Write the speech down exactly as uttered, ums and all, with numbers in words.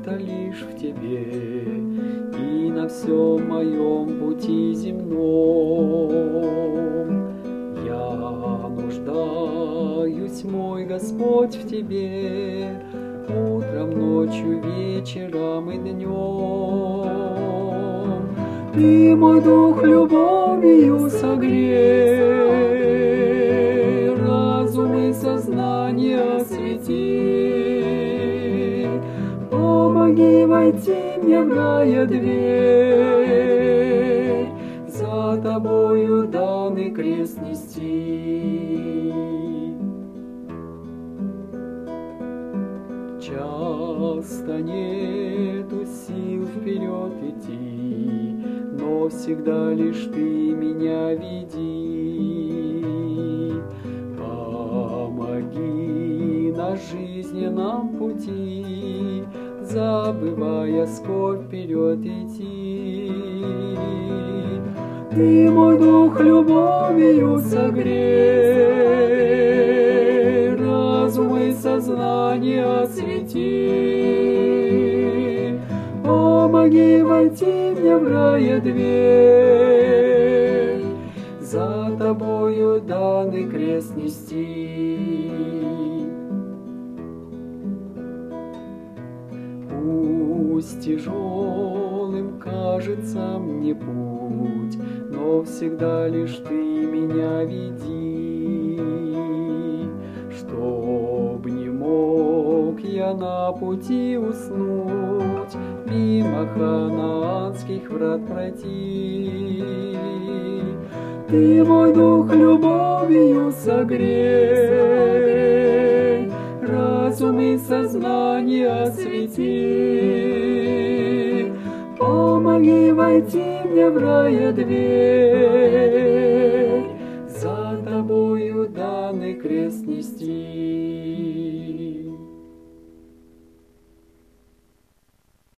это лишь в тебе, и на всем моем пути земном. Я нуждаюсь, мой Господь, в тебе, утром, ночью, вечером и днем. Ты мой дух любовью согрей, разум и сознание освети. Помоги войти мне в рая дверь, за тобою данный крест нести. Часто нету сил вперед идти, но всегда лишь ты меня веди. Помоги на жизненном пути, забывая скорбь, вперед идти. Ты мой дух любовью согрей, разум и сознание освети. Помоги войти мне в рая дверь, за тобою данный крест нести. Пусть тяжелым кажется мне путь, но всегда лишь ты меня веди. Чтоб не мог я на пути уснуть, мимо ханаанских врат пройти. Ты мой дух любовью согрей, разум и сознание освети. Помоги войти мне в рая дверь, за тобою данный крест нести.